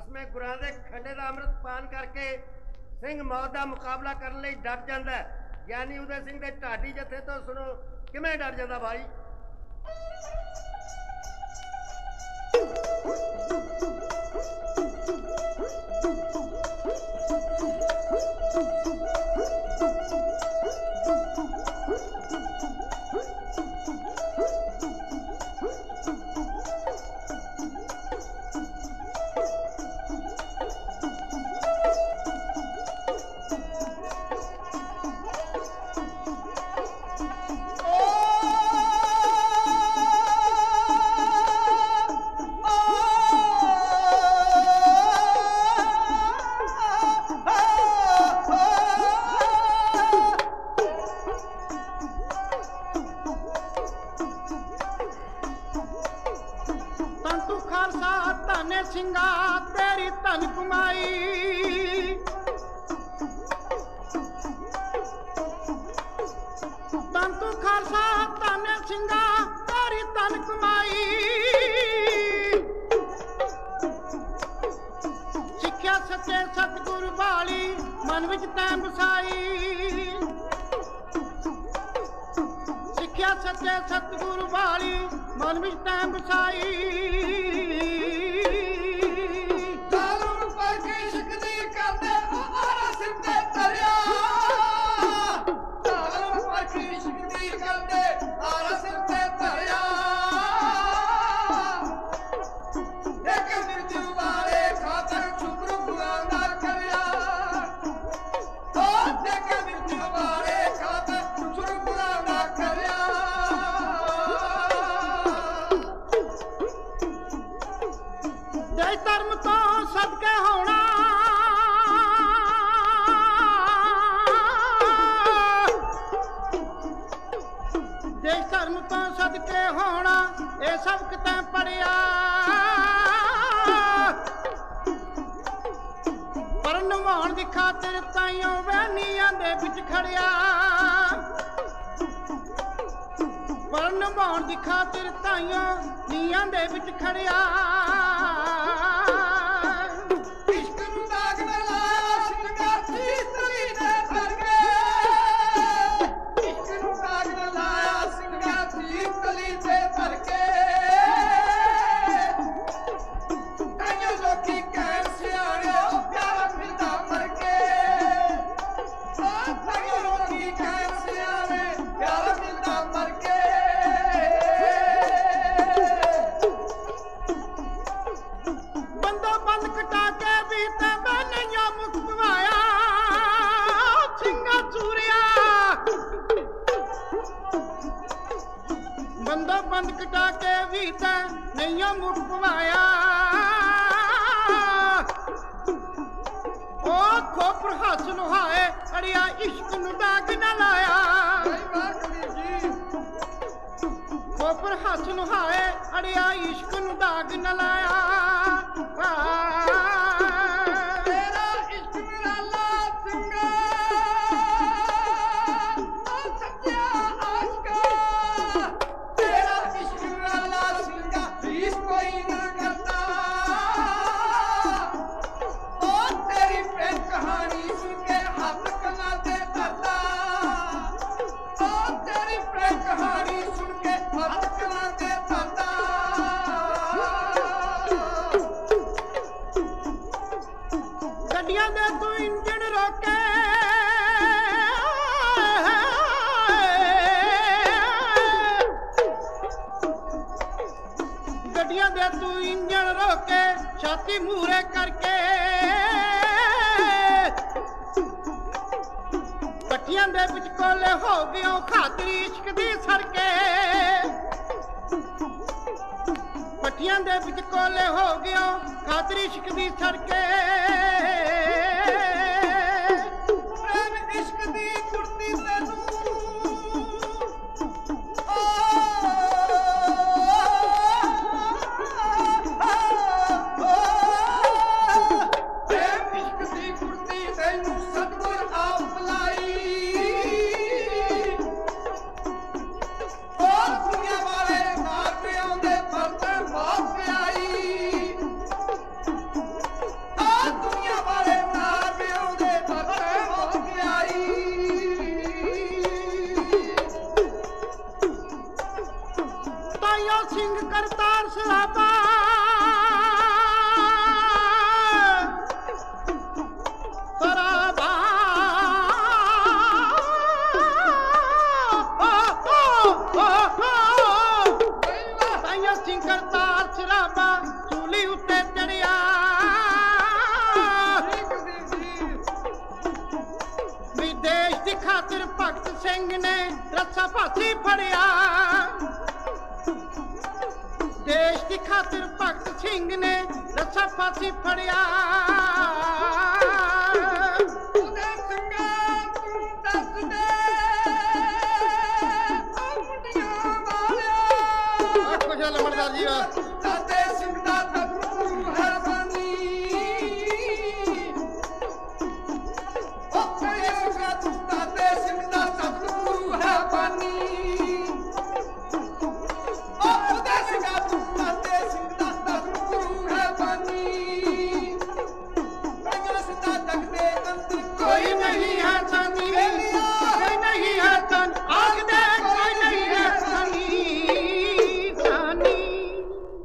ਸਮੇਂ ਗੁਰਾਂ ਦੇ ਖੰਡੇ ਦਾ ਅੰਮ੍ਰਿਤ ਪਾਨ ਕਰਕੇ ਸਿੰਘ ਮੌਤ ਦਾ ਮੁਕਾਬਲਾ ਕਰਨ ਲਈ ਡਟ ਜਾਂਦਾ ਹੈ। ਗਿਆਨੀ ਉਦੈ ਸਿੰਘ ਦੇ ਢਾਡੀ ਜਥੇ ਤੋਂ ਸੁਣੋ ਕਿਵੇਂ ਡਰ ਜਾਂਦਾ ਭਾਈ। ਸਿੰਘਾ ਤੇਰੀ ਧਨ ਕਮਾਈ ਤੰਤੂ ਖਾਲਸਾ ਧਨ ਸਿੰਘਾ ਤੇਰੀ ਧਨ ਕਮਾਈ ਸਿੱਖਿਆ ਸੱਚੇ ਸਤਿਗੁਰ ਵਾਲੀ ਮਨ ਵਿੱਚ ਤੈਂ ਵਸਾਈ ਸਿੱਖਿਆ ਸੱਚੇ ਸਤਿਗੁਰ ਵਾਲੀ ਮਨ ਵਿੱਚ ਤੈਂ ਵਸਾਈ ਧਰਮ ਤੋਂ ਸਦਕੇ ਹੋਣਾ ਦੇਸ਼ ਧਰਮ ਤੋਂ ਸਦਕੇ ਹੋਣਾ ਇਹ ਸਭ ਕਿਤੇ ਪੜਿਆ ਪਰ ਨਿਭਾਉਣ ਦੀ ਖਾਤਰ ਤਾਈਓ ਵਹਿਨੀਆਂ ਦੇ ਵਿੱਚ ਖੜਿਆ ਪਰ ਨਿਭਾਉਣ ਦੀ ਖਾਤਰ ਤਾਈਓ ਨੀਆਂ ਦੇ ਵਿੱਚ ਖੜਿਆ ਬੰਦਾ ਬੰਦ ਕਟਾ ਕੇ ਵੀ ਤਾਂ ਨਹੀਂ ਮੁੱਕ ਪਵਾਇਆ ਉਹ ਖੋਪਰ ਹੱਥ ਲੁਹਾਏ ਅੜਿਆ ਇਸ਼ਕ ਨੂੰ ਦਾਗ ਨਾ ਲਾਇਆ ਖੋਪਰ ਹੱਥ ਲੁਹਾਏ ਅੜਿਆ ਇਸ਼ਕ ਨੂੰ ਦਾਗ ਨਾ ਲਾਇਆ ਗੱਡੀਆਂ ਦੇ ਤੂੰ ਇੰਜਣ ਰੋਕੇ ਗੱਡੀਆਂ ਦੇ ਤੂੰ ਇੰਜਣ ਰੋਕੇ ਛਾਤੀ ਮੂਰੇ ਕਰਕੇ ਪੱਟੀਆਂ ਦੇ ਵਿੱਚ ਕੋਲੇ ਹੋ ਗਿਓ ਖਾਤਰੀ ਇਸ਼ਕ ਦੀ ਸੜਕੇ ਪੱਟੀਆਂ ਦੇ ਵਿੱਚ ਕੋਲੇ ਹੋ ਗਿਓ ਖਾਤਰੀ ਇਸ਼ਕ ਦੀ ਸੜਕੇ ਪ੍ਰੇਮ ਇਸ਼ਕ ਦੀ ਕੁਰਤੀ ਤੈਨੂੰ ਪ੍ਰੇਮ ਇਸ਼ਕ ਦੀ ਕੁਰਤੀ ਤੈਨੂੰ ਸਤਿਗੁਰ ਆਪ ਲਾਈ ਉਹ ਦੁਨੀਆ ਵਾਲੇ ਮਾਰ ਕੇ ਆਉਂਦੇ ਪਰ ਤੇ ਮੌਤ ਪਿਆਈ ਸਿੰਘ ਨੇ ਰੱਸਾ ਫਾਸੀ ਫੜਿਆ। ਦੇਸ਼ ਦੀ ਖਾਤਰ ਭਗਤ ਸਿੰਘ ਨੇ ਰੱਸਾ ਫਾਸੀ ਫੜਿਆ।